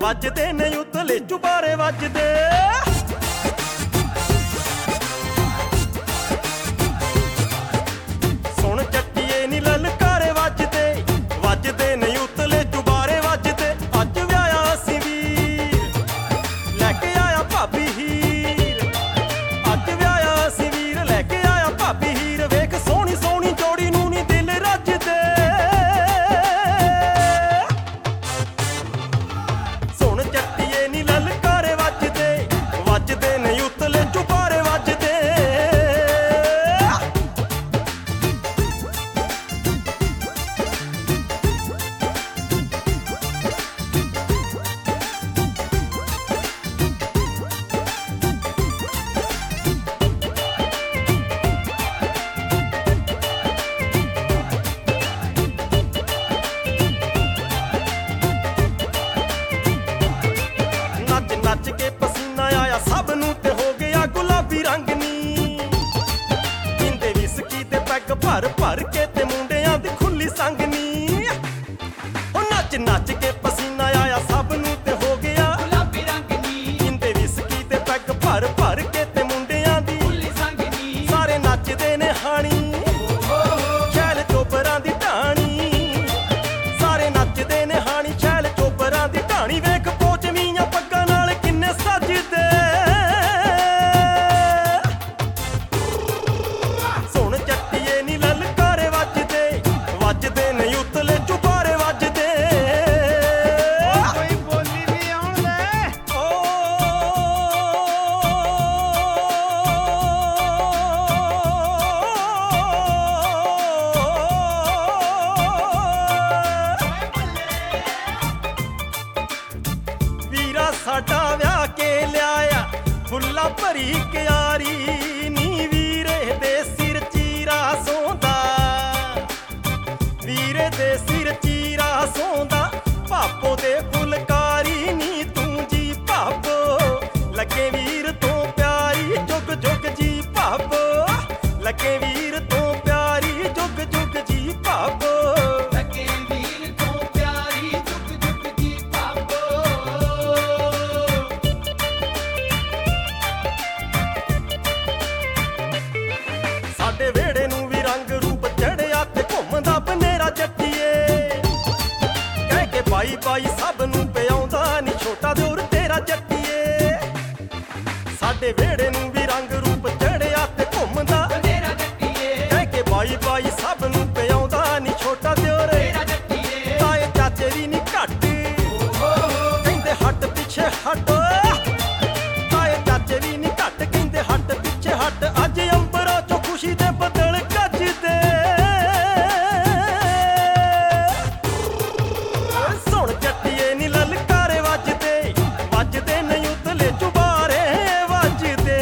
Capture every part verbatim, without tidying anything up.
ਵੱਜਦੇ ਨੇ ਉਤਲੇ ਚੁਬਾਰੇ ਵੱਜਦੇ। ਸੁਣ ਚੱਟੀਏ ਨੀ ਲਲਕਾਰੇ ਵੱਜਦੇ, ਵੱਜਦੇ ਨੇ ਉਤਲੇ ਚੁਬਾਰੇ ਵੱਜਦੇ। ਅੱਜ ਵਿਆਹਿਆ ਅਸੀਂ ਵੀਰ, ਲੈ ਕੇ ਆਇਆ ਭਾਬੀ ਹੀਰ। ਅੱਜ ਵਿਆਹਿਆ ਅਸੀਂ ਵੀਰ, ਲੈ ਕੇ ਆਇਆ ਭਾਬੀ ਹੀਰ। ਵੇਖ ਸੋਹਣੀ ਸੋਹਣੀ ਜੋੜੀ ਨੂੰ ਨੀ ਦਿਲ ਰੱਜਦੇ। ਸੁਣ ਚੱਟੀਏ ਨੀ ਲਲਕਾਰੇ ਵੱਜਦੇ, ਵੱਜਦੇ ਨੇ ਉਤਲੇ ਚੁਬਾਰੇ ਵੱਜਦੇ। ਨੱਚ ਨੱਚ ਕੇ ਪਸੀਨਾ ਆਇਆ ਸਭ ਨੂੰ ਤੇ ਹੋ ਗਿਆ ਗੁਲਾਬੀ ਰੰਗ ਨੀ। ਪੀਂਦੇ ਵਿਸਕੀ ਤੇ ਪੈਗ ਭਰ ਭਰ ਕੇ ਤੇ ਮੁੰਡਿਆਂ ਦੀ ਖੁੱਲੀ ਸੰਗ ਨੀ। ਉਹ ਨੱਚ ਨੱਚ ਕੇ ਪਸੀਨਾ ਆਇਆ ਸਭ ਨੂੰ ਤੇ ਹੋ ਗਿਆ ਗੁਲਾਬੀ ਰੰਗ ਨੀ। ਪੀਂਦੇ ਵਿਸਕੀ ਤੇ ਪੈਗ ਭਰ ਭਰ ਕੇ ਤੇ ਮੁੰਡਿਆਂ ਦੀ ਖੁੱਲੀ ਸੰਗ ਨੀ। ਸਾਰੇ ਨੱਚਦੇ ਨੇ ਹਾਣੀ, ਛੈਲ ਚੋਬਰਾਂ ਦੀ ਢਾਣੀ। ਸਾਰੇ ਨੱਚਦੇ ਨੇ ਹਾਣੀ, ਛੈਲ ਚੋਬਰਾਂ ਦੀ ਢਾਣੀ। ਵੇਖ ਪੋਚਵੀਆਂ ਪੱਗਾਂ ਨਾਲ ਕਿੰਨੇ ਸੱਜਦੇ। ਸੁਣ ਚੱਟੀਏ ਨੀ ਲਲਕਾਰੇ ਵੱਜਦੇ, ਵੱਜਦੇ ਨੇ ਉਤਲੇ ਚੁਬਾਰੇ ਵੱਜਦੇ। ਕੋਈ ਬੋਲੀ ਵੀ ਆਉਣ ਦੇ। ਵੀਰਾ ਸਾਡਾ ਵਿਆਹ ਕੇ ਲਿਆਇਆ ਫੁੱਲਾਂ ਭਰੀ ਕਿਆਰੀ ਨੀ। ਵੀਰੇ ਦੇ ਸਿਰ ਚੀਰਾ ਸੌਂਦਾ, ਵੀਰੇ ਦੇ ਸਿਰ ਚੀਰਾ ਸੌਂਦਾ। ਭਾਪੋ ਦੇ ਫੁਲਕਾਰੀ ਨੀ ਤੂੰ ਜੀ ਭਾਪੋ, ਲੱਗੇ ਵੀਰ ਤੋਂ ਪਿਆਰੀ ਜੁਗ ਜੁਗ ਜੀ ਭਾਪੋ। ਲੱਗੇ ਵੀਰ ਤੋਂ ਪਿਆਰੀ ਜੁਗ ਜੁਗ ਜੀ ਭਾਪੋ। ਲੱਗੇ ਵੀਰ ਤੋਂ ਪਿਆਰੀ ਜੁਗ ਜੁਗ ਜੀ ਭਾਪੋ। ਸਾਡੇ ਵਿਹੜੇ ਨੂੰ ਵੀ ਰੰਗ ਰੂਪ ਚੜਿਆ ਤੇ ਘੁੰਮਦਾ ਬਨੇਰਾ ਜੱਟੀਏ। ਕਹਿ ਕੇ ਬਾਈ ਬਾਈ ਸਭ ਨੂੰ ਪਿਆਉਂਦਾ ਨੀ ਛੋਟਾ ਦਿਓਰ ਤੇਰਾ ਜੱਟੀਏ। ਸਾਡੇ ਵਿਹੜੇ ਨੂੰ ਵੀ ਰੰਗ ਰੂਪ ਚੜਿਆ ਤੇ ਘੁੰਮਦਾ ਬਨੇਰਾ ਜੱਟੀਏ। ਕਹਿ ਕੇ ਬਾਈ ਬਾਈ ਸਭ ਨੂੰ ਪਿਆਉਂਦਾ ਨੀ ਛੋਟਾ ਦਿਓਰ। ਤੇਰਾ ਜੱਟੀਏ। ਤਾਏ ਚਾਚੇ ਵੀ ਨੀ ਘੱਟ, ਕਹਿੰਦੇ ਹੱਟ ਪਿੱਛੇ ਹੱਟ। ਤਾਏ ਚਾਚੇ ਵੀ ਨੀ ਘੱਟ, ਕਹਿੰਦੇ ਹੱਟ ਪਿੱਛੇ ਹੱਟ। ਅੱਜ ਅੰਬਰਾਂ ਚੋਂ ਖੁਸ਼ੀ ਦੇ ਬੱਦਲ ਗੱਜਦੇ। ਸੁਣ ਚੱਟੀਏ ਨੀ ਲਲਕਾਰੇ ਵੱਜਦੇ, ਵੱਜਦੇ ਨੇ ਉਤਲੇ ਚੁਬਾਰੇ ਵੱਜਦੇ।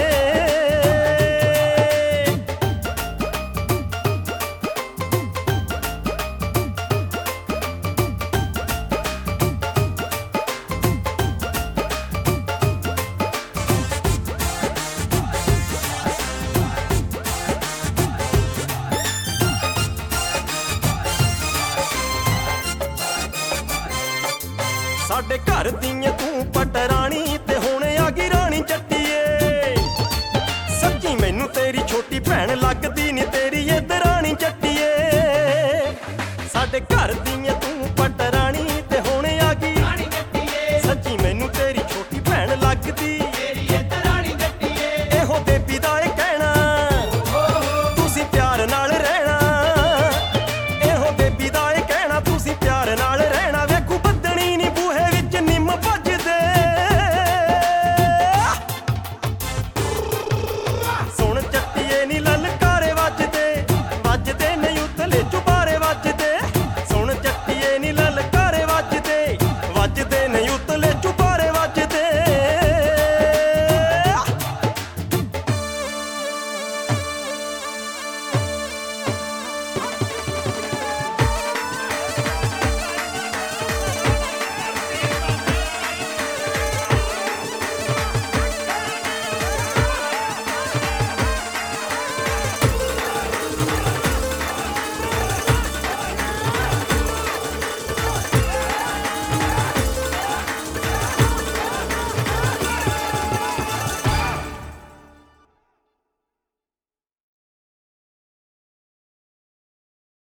ਸਾਡੇ ਘਰ ਦੀਆਂ ਤੂੰ ਪਟਰਾਣੀ ਤੇ ਹੁਣ ਆ ਗਈ ਰਾਣੀ ਚੱਟੀਏ। ਸੱਚੀ ਮੈਨੂੰ ਤੇਰੀ ਛੋਟੀ ਭੈਣ ਲੱਗਦੀ ਨੀ ਤੇਰੀ ਇਹ ਦਰਾਣੀ ਚੱਟੀਏ। ਸਾਡੇ ਘਰ ਦੀਆਂ ਤੂੰ ਪਟਰਾਣੀ ਤੇ ਹੁਣ ਆ ਗਈ ਰਾਣੀ ਜੱਟੀਏ। ਸੱਚੀ ਮੈਨੂੰ ਤੇਰੀ ਛੋਟੀ ਭੈਣ ਲੱਗਦੀ। ਤੇਰੀ ਇਹ ਰਾਣੀ ਜੱਟੀਏ। ਇਹੋ ਬੇਬੀ ਦਾ ਇਹ ਕਹਿਣਾ ਤੁਸੀਂ ਪਿਆਰ ਨਾਲ ਰਹਿਣਾ। ਇਹੋ ਬੇਬੀ ਦਾ ਇਹ ਕਹਿਣਾ ਤੁਸੀਂ ਪਿਆਰ ਨਾਲ ਰਹਿਣਾ। ਵੇਖੂ ਬੱਦਣੀ ਨੀ ਬੂਹੇ ਵਿੱਚ ਨਿੰਮ ਵੱਜਦੇ। ਸੁਣ ਚੱਟੀਏ ਨੀ ਲਲਕਾਰੇ ਵੱਜਦੇ, ਵੱਜਦੇ ਨੇ ਉਤਲੇ ਚੁਬਾਰੇ ਵੱਜਦੇ। ਸੁਣ ਚੱਟੀਏ ਨੀ ਲਲਕਾਰੇ ਵੱਜਦੇ, ਵੱਜਦੇ ਨੇ ਉਤਲੇ